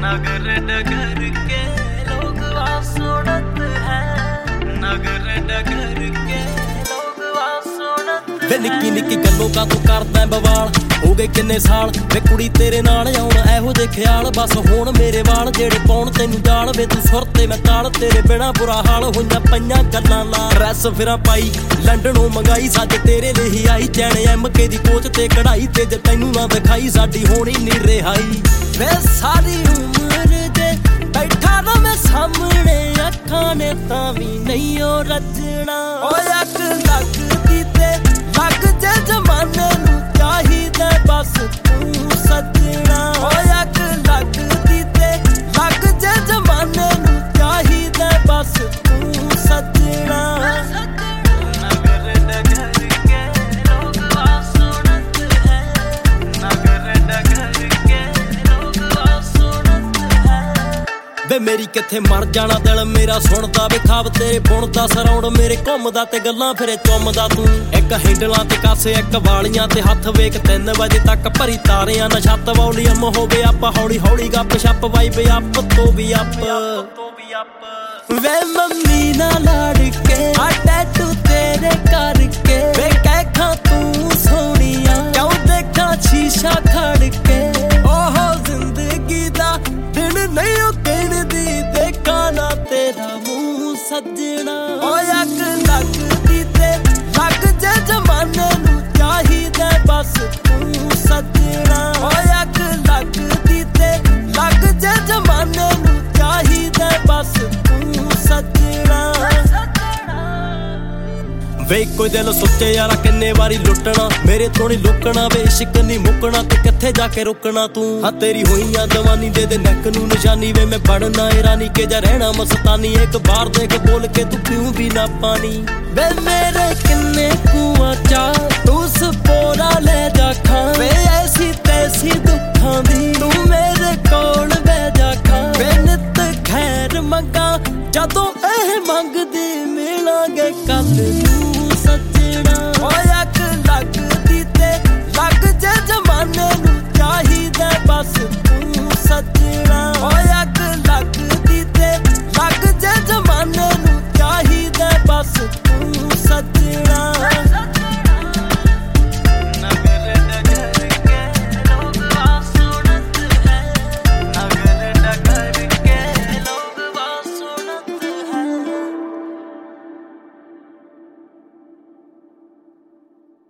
नगर डगर के लोग सुनत है, नगर डगर के लोग सुनत है। निक्की निक्की गल्लों का तू करदा बवाल, हो गए किन्ने साल वे कुड़ी तेरे नाल आउण एहो जे ख्याल। बस हुण मेरे वाल जेड़े पाउण तैनूं जाल वे तू सुर ते मैं ताल, तेरे बिना बुरा हाल होइयां पईयां गल्लां ला। ड्रैस फिरां पाई लंडनों मंगाई, सज तेरे लिए ही आई। चैन MK दी कोच ते कढ़ाई, ते जे तैनूं ना दिखाई साडी होनी नी रिहाई। वे सारी उम्र जे बैठा ना मैं सामने, अखां ने तां वी नहीं ओ रजना। ओए अख लगदी ते लग जे जमाने नूं चाहिदा बस तू सजना। ओए अख लगदी ते लग जे जमाने नूं चाहिदा बस तू सजना। वे मेरी किथे मर जाना दिल मेरा सुनदा वे खाब तेरे बुणदा सराउंड मेरे घुमदा ते गल्लां फिरे चुमदा तू। एक हैंडलां ते कासे एक वालियां ते हत्थ वेख 3 वजे तक भरी तारियां ना छत वॉल्यूम होवे आप हौली हौली गप शप वाइब अप तो भी अप। वे मम्मी ना लड़ के आ टैटू तेरे करके, वे कह खां तू सोनिया क्यों देखा शीशा खड़ के। ओहो जिंदगी दा दिन नहीं ओ गिणदी देखा ना तेरा मुंह सजना। ओए अग लगदी ते लग जे जमाने नूं चाहिदा बस तू सजना। ओए अग लगदी ते लग जे जमाने नूं चाहिदा बस तू सजना। वे कोई दिल सोचे यारा किन्ने वारी लुटना, मेरे तो नहीं लुकना वे इश्क नहीं मुकना। ते किथे जाके रुकना तू, हाँ तेरी हुईयां जवानी दे दे नैक नूं निशानी। वे मैं बनना ईरानी के जा रहना मस्तानी, एक बार देख बोल के तू पीऊं भी ना पानी। वे मेरे किन्ने कुआं चा तू सपोरा ले जा खां, वे ऐसी तैसी दुखां दी तू मेरे कोल बह जा खां। वे नित खैर मंगा जदों एह मंगदी मिलांगे कल नूं सजना। ओए अग लगदी ते लग जे जमाने नूं चाहिदा बस तू सजना। ओए